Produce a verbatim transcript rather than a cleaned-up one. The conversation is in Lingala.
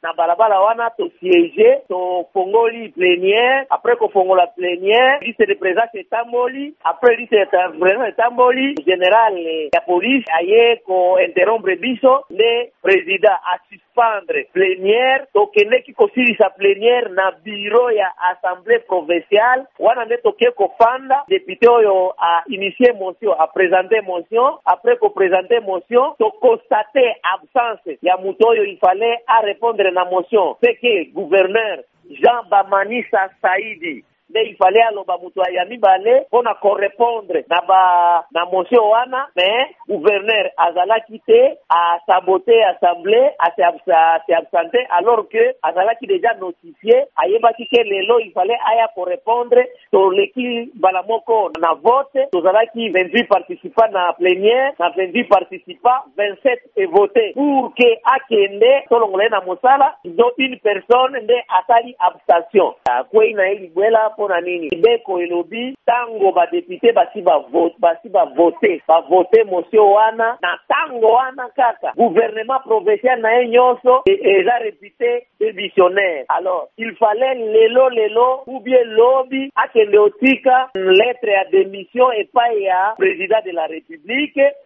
na balabala wana to siéger to fongoli plénière après ko fongola plénière liste de présence etamboli après liste de présence etamboli général ya police aye ko interrompre biso le président a suspendre plénière to kende ki ko silisa plénière na bureau ya assemblée provinciale wana nde toke ko fanda député oyo a initié motion a présenté motion après ko présenter motion to constater absence ya muto oyo il fallait à répondre na motion c'est que gouverneur Jean Bamanisa Saidi mais il fallait aloba mutu ya mibale pona correspondre na ba na motion wana mais gouverneur azalaki te a saboter assemblée a se absenter alors que azalaki déjà notifié ayebaki ke lelo il fallait aya pour répondre to leki balamoko na vote tozalaki vingt-huit participants na plénière na vingt-huit participants vingt-sept et voté pour que akende tolongole na mosala do une personne nde atali abstention kwa ina ili bwela pona nini beko elobi tango ba député basi ba vote basi ba voter ba voter motion wana na tango wana kaka gouvernement provincial na nyonso et la réputé démissionnaire alors il fallait lelo lelo ou bien lobby akende otika lettre ya démission et pas ya président de la république